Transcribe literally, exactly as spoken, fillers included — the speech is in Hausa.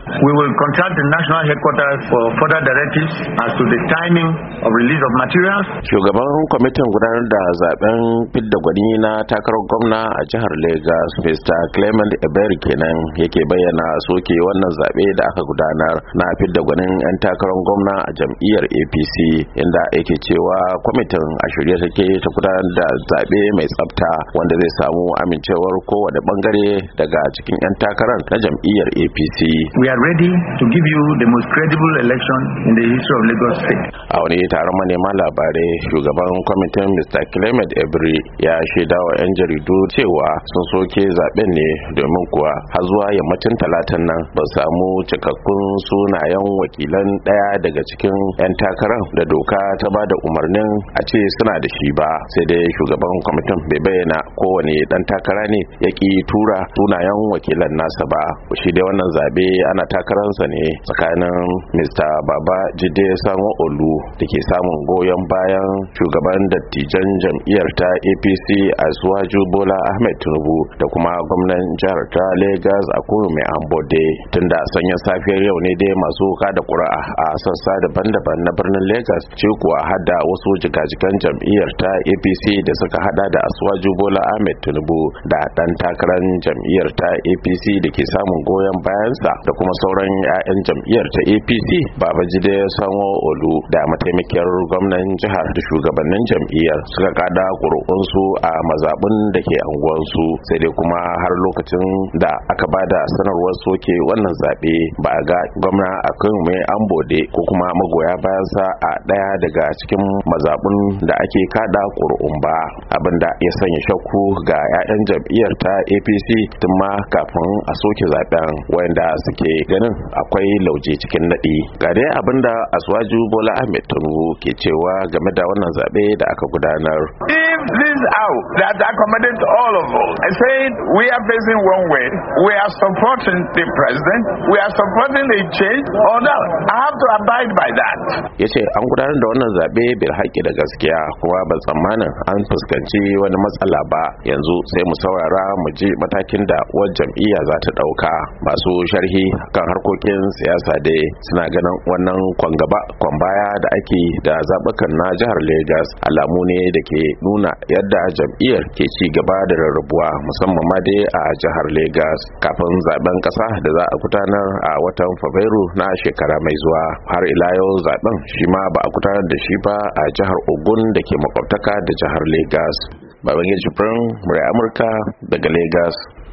We will contact the national headquarters for further directives as to the timing of release of materials. Shugaban kwamitin gudanar da zaben fidda gwani na takarar gwamna a jihar Lagos, Mister Clement Ebere kenan yake bayyana soke wannan zabe da aka gudanar na fidda gwanin 'yan takarar gwamna a jam'iyyar A P C, inda yake cewa kwamitin a shirye take ta gudanar da zabe mai tsafta wanda zai samu amincewar kowane bangare daga cikin 'yan takarar na jam'iyyar A P C. We are ready to give you the most credible election in the history of Lagos State. A wani taron manema labarai, shugaban kwamitin Mister Clement Ebere ya shaida wa 'yan jaridu cewa sun soke zaben ne domin kuwa har zuwa yammacin talatan nan ba samu cikakkun sunayen wakilan daya daga cikin 'yan takarar da doka ta ba da umarnin a ce suna da shi ba. Sai dai shugaban kwamitin bai bayyana kowane dan takara ne ya ki tura sunayen wakilan nasa ba. Shi dai wannan zabe ana takararsa ne tsakanin Mister Baba Jide Sanwo-Olu da ke samun goyon bayan shugaban dattijan jam'iyyar ta A P C Asiwaju Bola Ahmed Tinubu da kuma gwamnan jihar ta Lagos Akume Ambode. Tunda sanyin safiyar yau ne dai masu kada ƙuri'a a sassa daban-daban na birnin Lagos ce kuwa hada wasu jigajigan jam'iyyar ta A P C da suka hada da Asiwaju Bola Ahmed Tinubu da dan takarar jam'iyyar ta A P C da ke samun goyon bayansa da kuma sauran 'ya'yan jam'iyyar ta A P C Babajide Sanwo-Olu da mataimakiyar gwamnan jihar da shugabannin jam'iyyar suka kada ƙuri'unsu a mazabun da ke anguwansu. Sai dai kuma har lokacin da aka bada sanarwar soke wannan zaɓe ba a ga gwamna Akume Ambode ko kuma magoya bayansa a ɗaya daga cikin mazabun da ake kada ƙuri'un ba, abinda ya sanya shakku ga 'ya'yan jam'iyyar ta A P C tun ma kafin a soke zaben, wanda suke ganin akwai lauje cikin naɗi. Ga dai abinda Asiwaju Bola Ahmed Tinubu ke cewa game da wannan zaɓe da aka gudanar. If this out that accommodates all of us, I said we are facing one way. We are supporting the president. We are supporting a change or that. I have to abide by that. Ya ce an gudanar da wannan zaɓe bil haƙƙi da gaskiya kuma ban tsammanin an fuskanci wani matsala ba. Yanzu sai mu saurara mu ji matakin da uwar jam'iyya za ta ɗauka. Masu sharhi kan harkokin siyasa dai suna ganin wannan kwan gaba kwan baya da ake da zaɓukan na jihar Lagos alamu ne da ke nuna yadda jam'iyyar ke ci gaba da rarrabuwa musamman ma dai a jihar Lagos kafin zaben ƙasa da za a gudanar a watan Fabrairu na shekara mai zuwa. Har ila yau zaben shi ma ba a gudanar da shi ba a jihar Ogun da ke makwabtaka da jihar Lagos. Babangida Jibrin, Murai Amurka daga Lagos.